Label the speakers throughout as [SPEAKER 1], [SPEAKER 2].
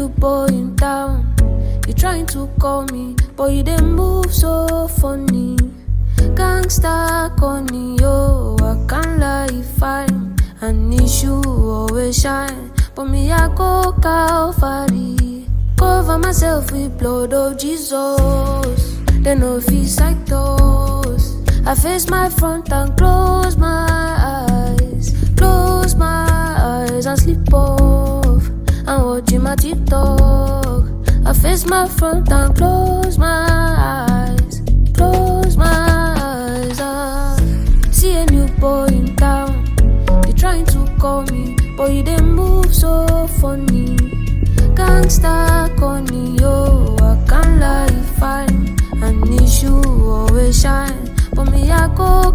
[SPEAKER 1] new boy in town. You trying to call me, but you didn't move so funny. Gangsta corny, yo, I can't lie, fine. An issue always shine, but me I go Calvary. Cover myself with blood of Jesus. Then no feel like those. I face my front and close my eyes. Close my eyes and sleep off. I'm watching my TikTok. I face my front and close my eyes. Close my eyes. See a new boy in town. You trying to call me, but you didn't move so funny. Gangsta corny, yo, I can't lie, fine. An issue always shine, but me I go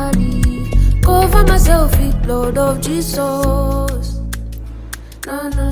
[SPEAKER 1] Calvary. Cover myself with blood of Jesus. No, no.